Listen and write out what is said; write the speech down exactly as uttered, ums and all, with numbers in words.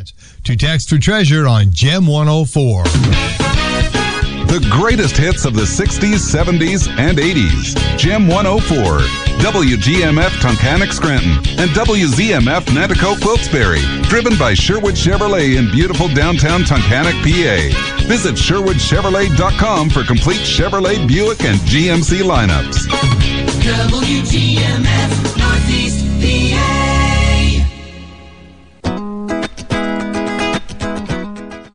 chance to text for treasure on Gem one oh four. The greatest hits of the sixties, seventies, and eighties. Gem one oh four. W G M F Tunkhannock Scranton and W Z M F Nanticoke Wilkes-Barre. Driven by Sherwood Chevrolet in beautiful downtown Tunkhannock, P A. Visit Sherwood Chevrolet dot com for complete Chevrolet, Buick, and G M C lineups. W G M F.